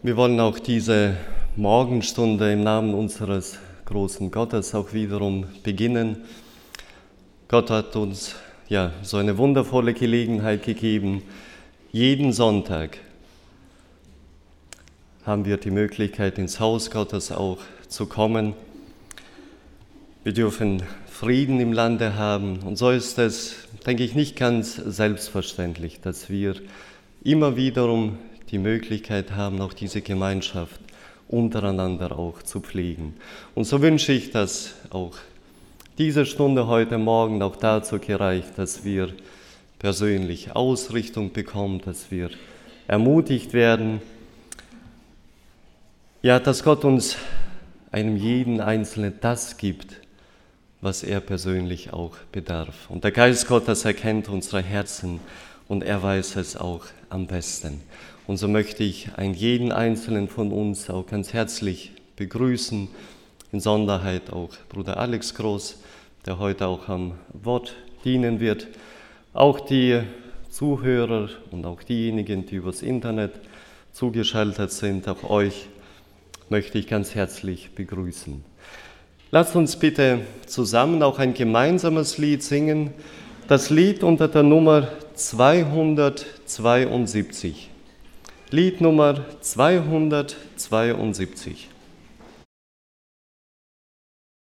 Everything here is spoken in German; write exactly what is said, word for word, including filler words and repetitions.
Wir wollen auch diese Morgenstunde im Namen unseres großen Gottes auch wiederum beginnen. Gott hat uns ja so eine wundervolle Gelegenheit gegeben. Jeden Sonntag haben wir die Möglichkeit, ins Haus Gottes auch zu kommen. Wir dürfen Frieden im Lande haben. Und so ist es, denke ich, nicht ganz selbstverständlich, dass wir immer wiederum die Möglichkeit haben, auch diese Gemeinschaft untereinander auch zu pflegen. Und so wünsche ich, dass auch diese Stunde heute Morgen auch dazu gereicht, dass wir persönlich Ausrichtung bekommen, dass wir ermutigt werden. Ja, dass Gott uns einem jeden Einzelnen das gibt, was er persönlich auch bedarf. Und der Geist Gottes erkennt unsere Herzen und er weiß es auch am besten. Und so möchte ich einen jeden Einzelnen von uns auch ganz herzlich begrüßen, in Sonderheit auch Bruder Alex Groß, der heute auch am Wort dienen wird. Auch die Zuhörer und auch diejenigen, die übers Internet zugeschaltet sind, auch euch möchte ich ganz herzlich begrüßen. Lasst uns bitte zusammen auch ein gemeinsames Lied singen, das Lied unter der Nummer zweihundertzweiundsiebzig. Lied Nummer zweihundertzweiundsiebzig.